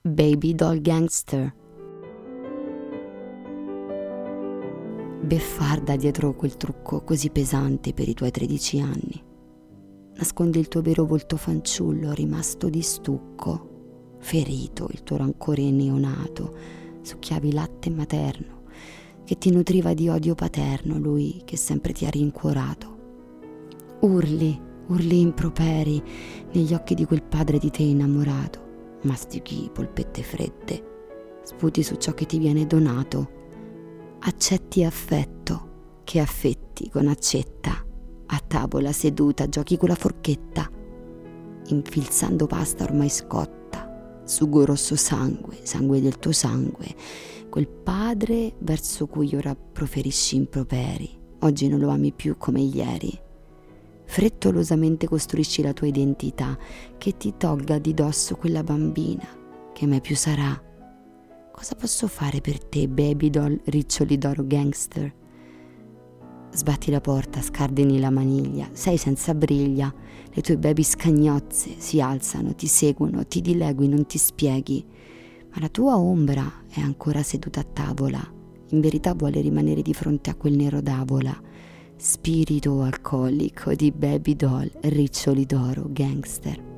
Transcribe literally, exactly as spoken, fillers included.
Baby doll gangster. Beffarda dietro quel trucco così pesante per i tuoi tredici anni. Nascondi il tuo vero volto fanciullo rimasto di stucco, ferito il tuo rancore neonato, succhiavi latte materno che ti nutriva di odio paterno, lui che sempre ti ha rincuorato. Urli, urli improperi negli occhi di quel padre di te innamorato, mastichi polpette fredde, sputi su ciò che ti viene donato. Accetti affetto, che affetti con accetta, a tavola seduta giochi con la forchetta, infilzando pasta ormai scotta, sugo rosso sangue, sangue del tuo sangue, quel padre verso cui ora proferisci improperi, oggi non lo ami più come ieri. Frettolosamente costruisci la tua identità, che ti tolga di dosso quella bambina, che mai più sarà. Cosa posso fare per te, baby doll, riccioli d'oro gangster? Sbatti la porta, scardini la maniglia, sei senza briglia, le tue baby scagnozze si alzano, ti seguono, ti dilegui, non ti spieghi, ma la tua ombra è ancora seduta a tavola, in verità vuole rimanere di fronte a quel nero d'avola, spirito alcolico di baby doll, riccioli d'oro gangster.